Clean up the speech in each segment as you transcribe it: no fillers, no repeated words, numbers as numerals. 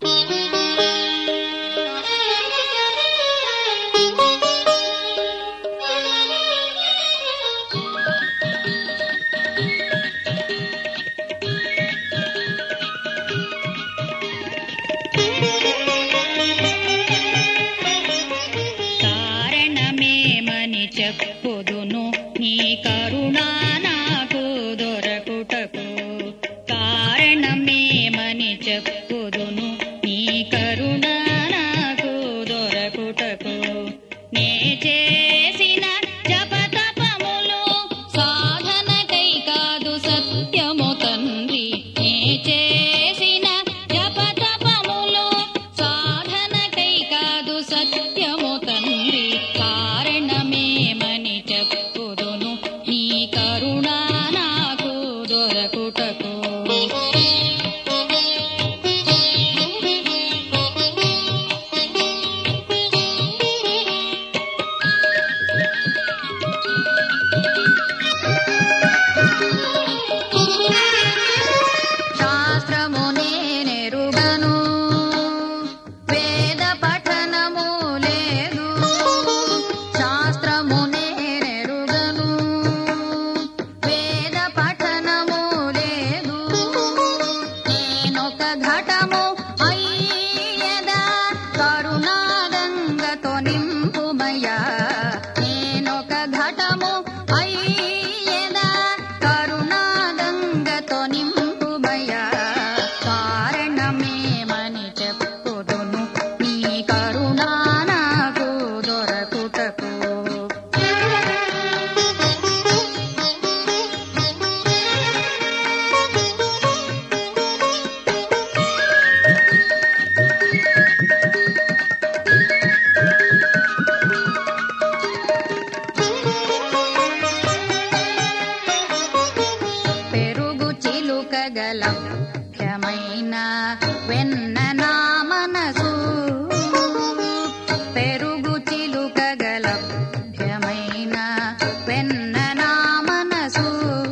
చెప్పుదును నీ కరుణా నాకు దొరకుటకు కారణమేమని చెప్పుదును నీ కరుణా నాకు దొరకుటకు నే చేసిన జపతపములు సాధనకై కాదు సత్యము తండ్రి నే చేసిన జపతపములు సాధనకై కాదు సత్యము తండ్రి కారణమేమని చెప్పుదును నీ కరుణా నాకు దొరకుటకు శాస్త్రము నేనెరుగను వేద పఠనము లేదు శాస్త్రము నేనెరుగను వేద పఠనము లేదు నేనొక ఘటము అయ్యదా కరుణాగంగతో నింపుమయ్యా నేనొక ఘటము అయ్యదా కరుణాగంగతో నింపుమయ్యా కారణమేమని చెప్పుదును నీ కరుణా నాకు దొరకుటకు పెరుగు చిలుకగల ముఖ్యమైన వెన్న నా మనసు పెరుగు చిలుకగల ముఖ్యమైన వెన్న నా మనసు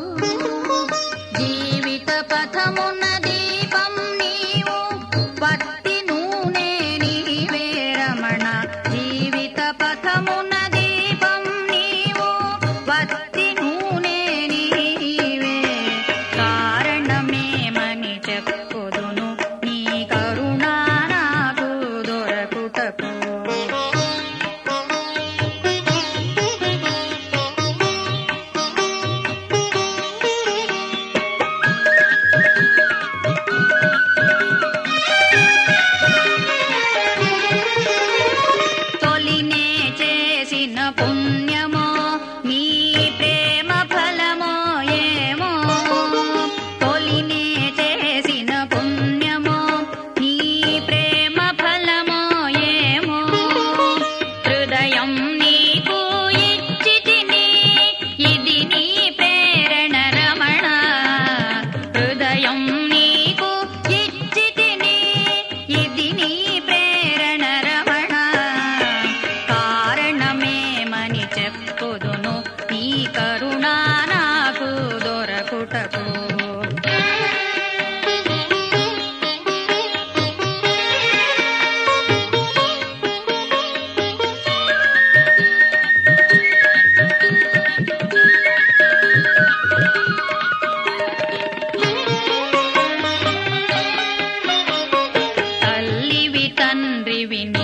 జీవిత పథమున దీపం నీవు పత్తి నూనె నీవే రమణ జీవిత పథమున దీపం నీవు పత్తి నూనె నీవే కారణమేమని చెప్పుదును నీ కరుణా నాకు దొరకుటకు తొలినే చేసిన పుణ్యమో నీ ప్రేమ ఫలమో ఏమో తొలినే చేసిన పుణ్యమో నీ ప్రేమ ఫలమో ఏమో హృదయం నీకు ఇచ్చితిని ఇది నీ ప్రేరణ రమణ హృదయం నీకు ఇచ్చితిని ఇది నీ ప్రేరణ రమణ కారణమేమని చెప్పుదును నీ కరుణా నాకు దొరకుటకు తల్లివి తండ్రివి